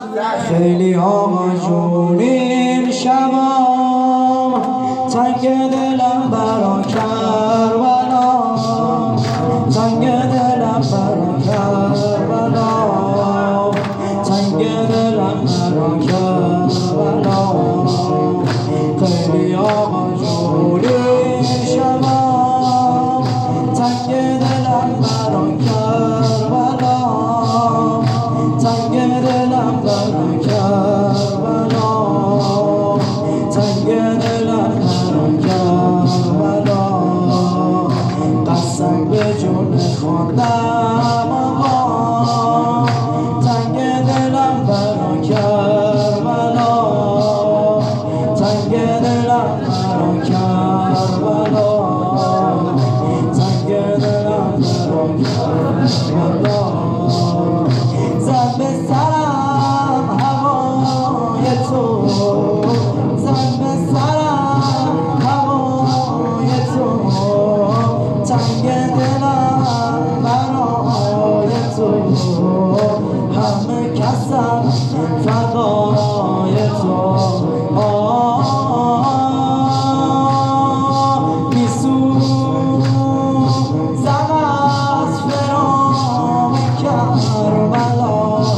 خیلی آقا جون این شبا تنگ دلم برا کربلا، تنگ دلم برا کربلا، تنگ دلم برا کربلا. خیلی آقا جون این شبا تنگ دلم برا کربلا، تنگ دلم برا کربلا، تنگ دلم برا کربلا. قسم به جون خودم آقا تنگ دلم برا کربلا، تنگ دلم برا کربلا، تنگ دلم برا کربلا. زد به سرم هوای تو، زد به سرم هوای تو، تنگ دلم برای تو، همه کسم فدای تو. میسوزم از فرام کربلا،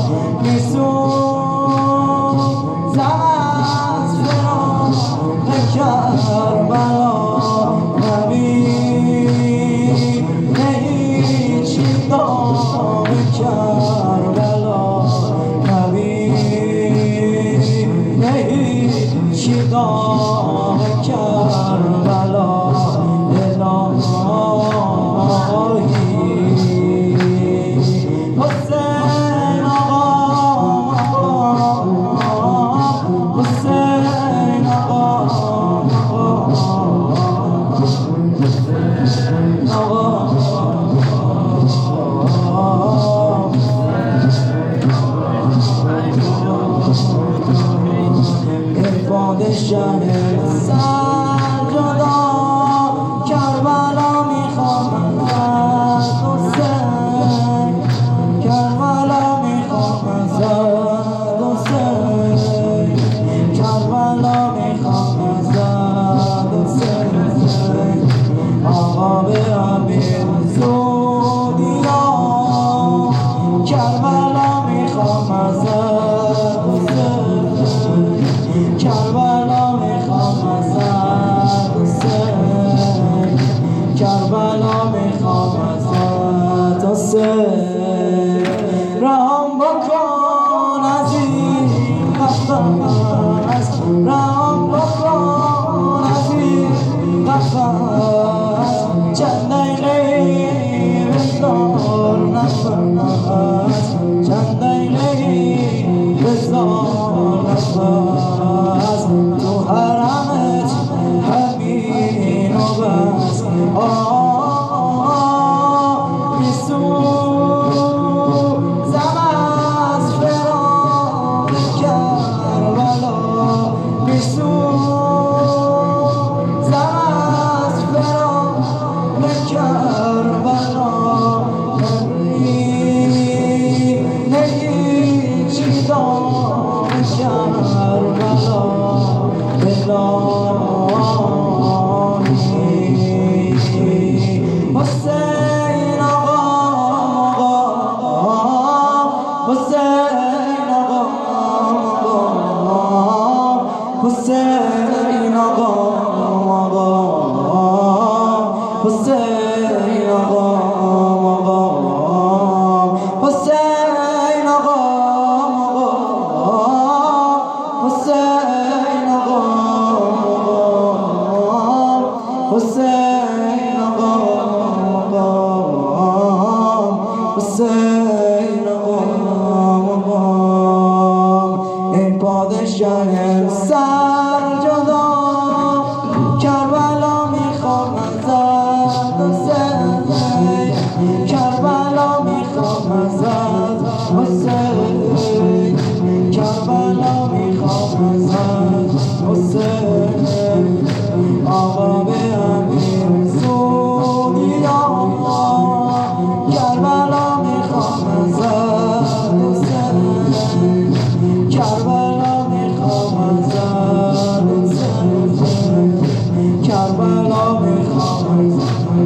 میسوزم از فرام کربلا. نبینه هیچی دام کربلا، نبینه هیچی دام کربلا. حسین آقا، حسین آقا، این پادشاه سر جدا کربلا میخوام از حسین، کربلا میخوام از حسین، کربلا میخوام از حسین. آقا به امیر زودیا کربلا میخوام از حسین، کربلا میخوام از حسین، کربلا میخوام از حسین. رحم بکن از این قفس، رحم بکن از این قفس، چند دقیقه بذار نفس، چند دقیقه بذار نفس، تو حرمت همین و بس. میسوزم از فرام کربلا، میسوزم از فرام کربلا. نبینه هیچی دام کربلا، حسین آقا، حسین آقا، حسین آقا، حسین آقا، حسین آقا، حسین آقا، حسین آقا، حسین آقا. این پادشاه سر جدا کربلا میخوام از حسین، کربلا میخوام از حسین، کربلا میخوام از حسین. آقا به امیر زودیا کربلا میخوام از حسین، کربلا میخوام ازت کربلا میخوام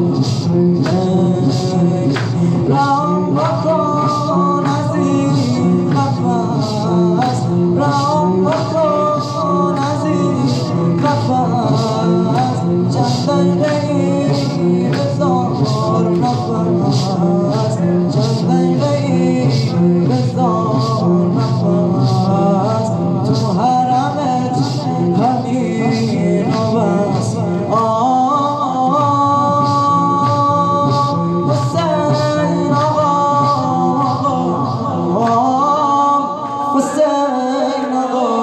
رام بکن از این قفس رام بکن از این قفس چند دقیقه بذار نفس چند دقیقه بذار نفس تو حرمت همین و بس حسین آقا